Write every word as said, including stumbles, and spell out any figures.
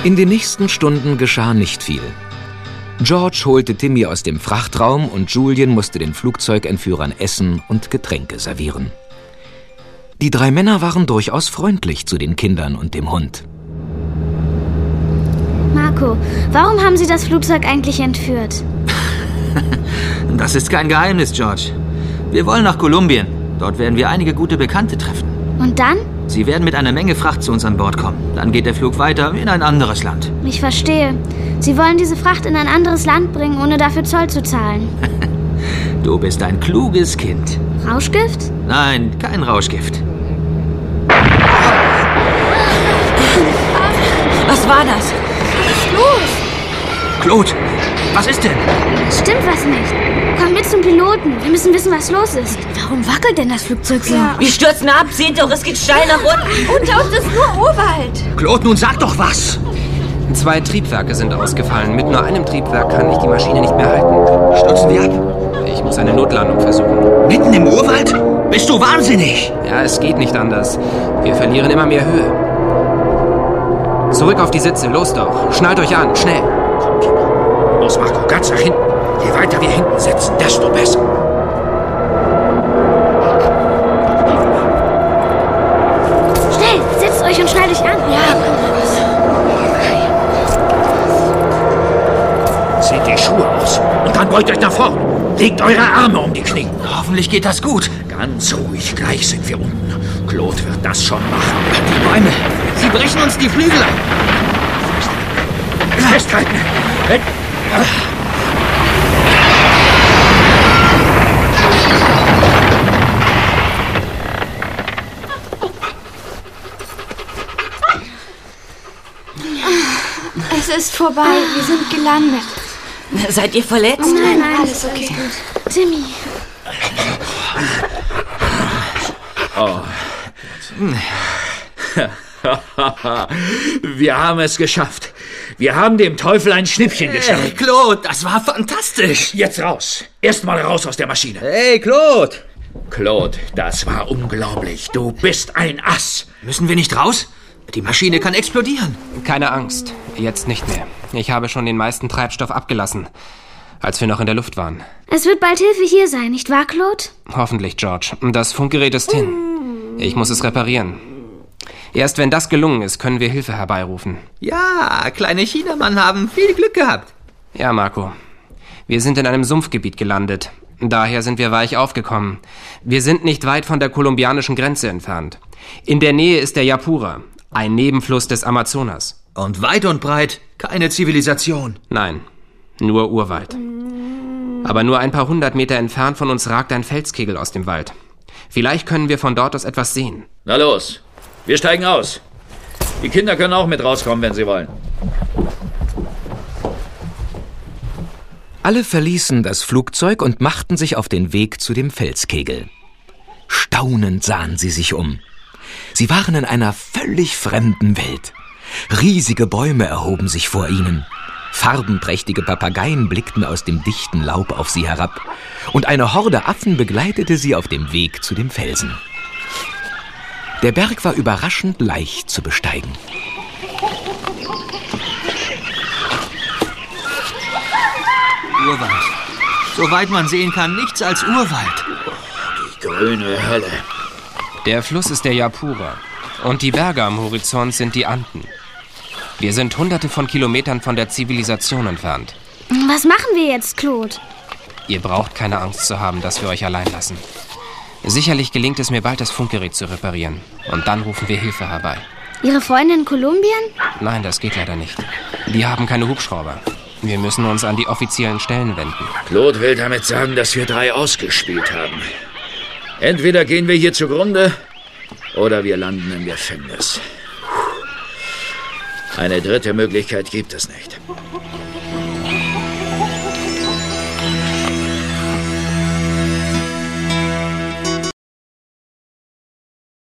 In den nächsten Stunden geschah nicht viel. George holte Timmy aus dem Frachtraum und Julian musste den Flugzeugentführern Essen und Getränke servieren. Die drei Männer waren durchaus freundlich zu den Kindern und dem Hund. Marco, warum haben Sie das Flugzeug eigentlich entführt? Das ist kein Geheimnis, George. Wir wollen nach Kolumbien. Dort werden wir einige gute Bekannte treffen. Und dann? Sie werden mit einer Menge Fracht zu uns an Bord kommen. Dann geht der Flug weiter in ein anderes Land. Ich verstehe. Sie wollen diese Fracht in ein anderes Land bringen, ohne dafür Zoll zu zahlen. Du bist ein kluges Kind. Rauschgift? Nein, kein Rauschgift. Was war das? Was ist los? Claude, was ist denn? Stimmt was nicht. Komm mit zum Piloten. Wir müssen wissen, was los ist. Warum wackelt denn das Flugzeug so? Ja. Wir stürzen ab, seht doch, es geht steil nach unten. Unter uns ist nur Urwald. Claude, nun sag doch was. Zwei Triebwerke sind ausgefallen. Mit nur einem Triebwerk kann ich die Maschine nicht mehr halten. Stürzen wir ab? Ich muss eine Notlandung versuchen. Mitten im Urwald? Bist du wahnsinnig? Ja, es geht nicht anders. Wir verlieren immer mehr Höhe. Zurück auf die Sitze, los doch. Schnallt euch an, schnell. Komm, Kinder. Los, Marco, ganz nach hinten. Je weiter wir hinten sitzen, desto besser. Schnell, setzt euch und schnallt euch an. Ja, Zieht die Schuhe aus und dann beugt euch nach vorn. Legt eure Arme um die Knie. Hoffentlich geht das gut. Ganz ruhig, gleich sind wir unten. Claude wird das schon machen. Die Bäume, sie brechen uns die Flügel ab. Festhalten. Es ist vorbei. Wir sind gelandet. Seid ihr verletzt? Oh nein, nein, Alles okay. Timmy. Oh. Wir haben es geschafft. Wir haben dem Teufel ein Schnippchen geschafft. Hey, Claude, das war fantastisch. Jetzt raus. Erstmal raus aus der Maschine. Hey, Claude. Claude, das war unglaublich. Du bist ein Ass. Müssen wir nicht raus? Die Maschine kann explodieren. Keine Angst, jetzt nicht mehr. Ich habe schon den meisten Treibstoff abgelassen, als wir noch in der Luft waren. Es wird bald Hilfe hier sein, nicht wahr, Claude? Hoffentlich, George. Das Funkgerät ist hin. Ich muss es reparieren. Erst wenn das gelungen ist, können wir Hilfe herbeirufen. Ja, kleine Chinamann haben viel Glück gehabt. Ja, Marco. Wir sind in einem Sumpfgebiet gelandet. Daher sind wir weich aufgekommen. Wir sind nicht weit von der kolumbianischen Grenze entfernt. In der Nähe ist der Yapura, ein Nebenfluss des Amazonas. Und weit und breit keine Zivilisation. Nein, nur Urwald. Aber nur ein paar hundert Meter entfernt von uns ragt ein Felskegel aus dem Wald. Vielleicht können wir von dort aus etwas sehen. Na los, wir steigen aus. Die Kinder können auch mit rauskommen, wenn sie wollen. Alle verließen das Flugzeug und machten sich auf den Weg zu dem Felskegel. Staunend sahen sie sich um. Sie waren in einer völlig fremden Welt. Riesige Bäume erhoben sich vor ihnen. Farbenprächtige Papageien blickten aus dem dichten Laub auf sie herab. Und eine Horde Affen begleitete sie auf dem Weg zu dem Felsen. Der Berg war überraschend leicht zu besteigen. Urwald. Soweit man sehen kann, nichts als Urwald. Die grüne Hölle. Der Fluss ist der Yapura und die Berge am Horizont sind die Anden. Wir sind hunderte von Kilometern von der Zivilisation entfernt. Was machen wir jetzt, Claude? Ihr braucht keine Angst zu haben, dass wir euch allein lassen. Sicherlich gelingt es mir bald, das Funkgerät zu reparieren. Und dann rufen wir Hilfe herbei. Ihre Freunde in Kolumbien? Nein, das geht leider nicht. Die haben keine Hubschrauber. Wir müssen uns an die offiziellen Stellen wenden. Claude will damit sagen, dass wir drei ausgespielt haben. Entweder gehen wir hier zugrunde oder wir landen im Gefängnis. Eine dritte Möglichkeit gibt es nicht.